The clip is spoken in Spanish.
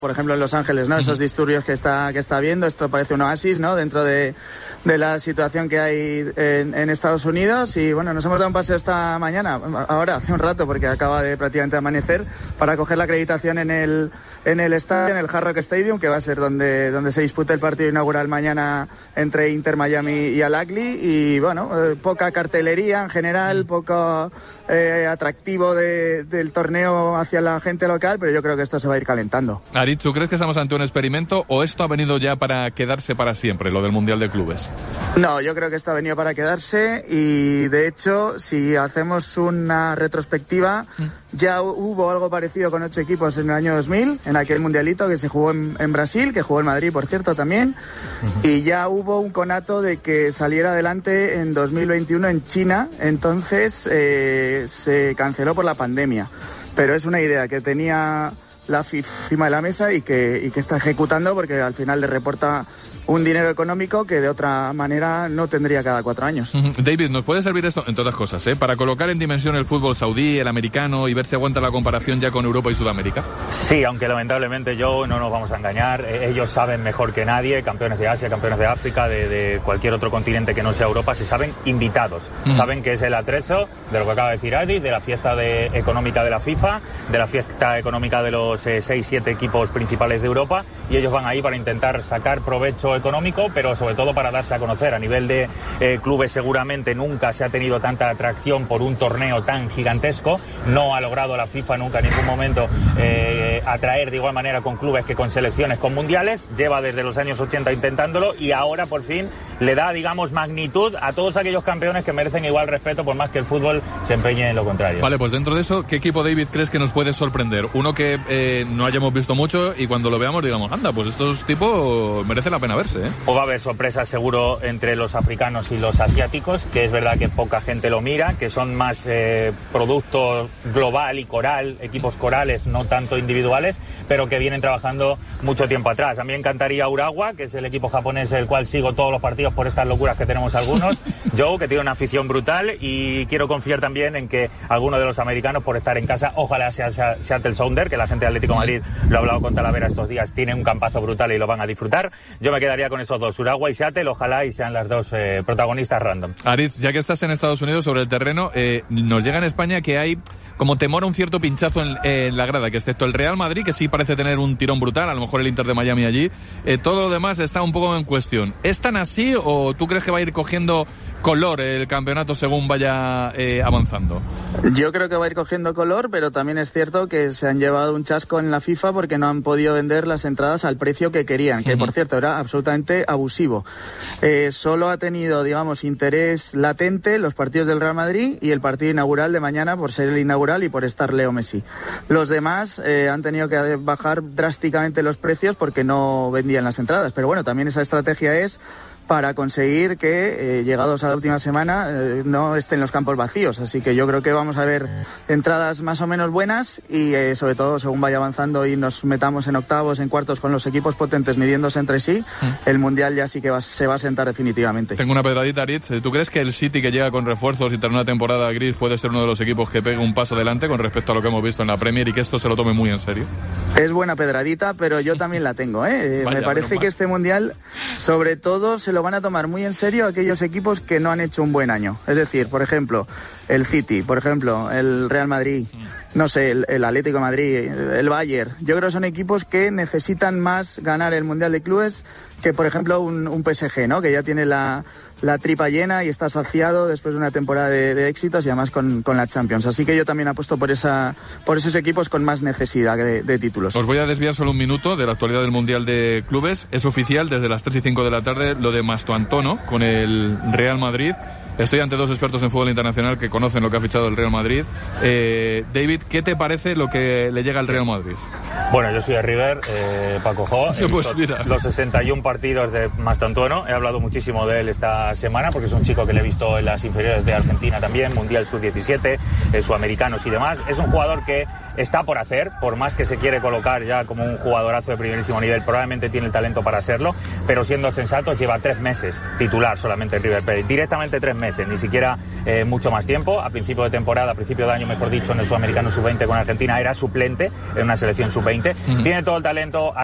por ejemplo en Los Ángeles, ¿no? Esos disturbios que está habiendo, esto parece un oasis, ¿no? Dentro de la situación que hay en Estados Unidos. Y bueno, nos hemos dado un paseo esta mañana, ahora hace un rato, porque acaba de prácticamente amanecer, para coger la acreditación en el estadio, en el Hard Rock Stadium, que va a ser donde se dispute el partido inaugural mañana entre Inter Miami y Al-Ahly. Y bueno, poca cartelería en general, poco atractivo del torneo hacia la gente local, pero yo creo que esto se va a ir calentando. Aritz, ¿tú crees que estamos ante un experimento o esto ha venido ya para quedarse para siempre, lo del Mundial de Clubes? No, yo creo que esto ha venido para quedarse y de hecho, si hacemos una retrospectiva, ya hubo algo parecido con 8 equipos en el año 2000, en aquel mundialito que se jugó en Brasil, que jugó el Madrid, por cierto, también, y ya hubo un conato de que saliera adelante en 2021 en China, entonces se canceló por la pandemia, pero es una idea que tenía la FIFA encima de la mesa y que está ejecutando, porque al final le reporta un dinero económico que de otra manera no tendría cada 4 años. David, ¿nos puede servir esto, entre otras cosas, para colocar en dimensión el fútbol saudí, el americano, y ver si aguanta la comparación ya con Europa y Sudamérica? Sí, aunque lamentablemente, Joe, no nos vamos a engañar, ellos saben mejor que nadie, campeones de Asia, campeones de África, de cualquier otro continente que no sea Europa, se saben invitados, saben que es el atrezo de lo que acaba de decir Adi, de la fiesta económica de la FIFA, de la fiesta económica de los 6-7 equipos principales de Europa, y ellos van ahí para intentar sacar provecho económico, pero sobre todo para darse a conocer. A nivel de clubes seguramente nunca se ha tenido tanta atracción por un torneo tan gigantesco, no ha logrado la FIFA nunca en ningún momento atraer de igual manera con clubes que con selecciones, con mundiales, lleva desde los años 80 intentándolo y ahora por fin le da, digamos, magnitud a todos aquellos campeones que merecen igual respeto, por más que el fútbol se empeñe en lo contrario. Vale, pues dentro de eso, ¿qué equipo, David, crees que nos puede sorprender? Uno que no hayamos visto mucho y cuando lo veamos digamos, anda, pues estos tipos merecen la pena verse, ¿eh? O va a haber sorpresas seguro entre los africanos y los asiáticos, que es verdad que poca gente lo mira, que son más producto global y coral, equipos corales, no tanto individuales, pero que vienen trabajando mucho tiempo atrás. A mí me encantaría Urawa, que es el equipo japonés el cual sigo todos los partidos por estas locuras que tenemos algunos. Joe, que tiene una afición brutal, y quiero confiar también en que alguno de los americanos, por estar en casa, ojalá sea Seattle Sounders, que la gente de Atlético de Madrid lo ha hablado con Talavera estos días, tiene un campazo brutal y lo van a disfrutar. Yo me quedaría con esos dos, Urawa y Seattle, ojalá y sean las dos protagonistas random. Aritz, ya que estás en Estados Unidos sobre el terreno, nos llega en España que hay como temor a un cierto pinchazo en la grada, que excepto el Real Madrid, que sí parece tener un tirón brutal, a lo mejor el Inter de Miami allí, todo lo demás está un poco en cuestión. ¿Es tan así o tú crees que va a ir cogiendo color el campeonato según vaya avanzando? Yo creo que va a ir cogiendo color, pero también es cierto que se han llevado un chasco en la FIFA porque no han podido vender las entradas al precio que querían, que por cierto era absolutamente abusivo. Solo ha tenido, digamos, interés latente los partidos del Real Madrid y el partido inaugural de mañana, por ser el inaugural y por estar Leo Messi. Los demás han tenido que bajar drásticamente los precios porque no vendían las entradas, pero bueno, también esa estrategia es para conseguir que, llegados a la última semana, no estén los campos vacíos. Así que yo creo que vamos a ver entradas más o menos buenas y, sobre todo, según vaya avanzando y nos metamos en octavos, en cuartos con los equipos potentes midiéndose entre sí, el Mundial ya sí que se va a sentar definitivamente. Tengo una pedradita, Aritz. ¿Tú crees que el City, que llega con refuerzos y tras una temporada gris, puede ser uno de los equipos que pegue un paso adelante con respecto a lo que hemos visto en la Premier y que esto se lo tome muy en serio? Es buena pedradita, pero yo también la tengo, ¿eh? Me parece que este Mundial, sobre todo, se lo van a tomar muy en serio aquellos equipos que no han hecho un buen año. Es decir, por ejemplo, el City, por ejemplo, el Real Madrid, no sé, el Atlético de Madrid, el Bayern. Yo creo que son equipos que necesitan más ganar el Mundial de Clubes que, por ejemplo, un PSG, ¿no? Que ya tiene la tripa llena y está saciado después de una temporada de éxitos y además con la Champions. Así que yo también apuesto por esos equipos con más necesidad de títulos. Os voy a desviar solo un minuto de la actualidad del Mundial de Clubes. Es oficial desde las 3 y 5 de la tarde lo de Mastuantono con el Real Madrid. Estoy ante dos expertos en fútbol internacional que conocen lo que ha fichado el Real Madrid. David, ¿qué te parece lo que le llega al Real Madrid? Bueno, yo soy de River, Paco Jo. Pues mira, los 61 partidos de Mastantuono. He hablado muchísimo de él esta semana porque es un chico que le he visto en las inferiores de Argentina también, Mundial Sub-17, sudamericanos y demás. Es un jugador que está por hacer, por más que se quiere colocar ya como un jugadorazo de primerísimo nivel, probablemente tiene el talento para serlo, pero siendo sensatos lleva 3 meses titular solamente en River Plate, directamente 3 meses. meses, ni siquiera mucho más tiempo. A principio de temporada, a principio de año, mejor dicho, en el Sudamericano Sub-20 con Argentina era suplente en una selección Sub-20. Tiene todo el talento.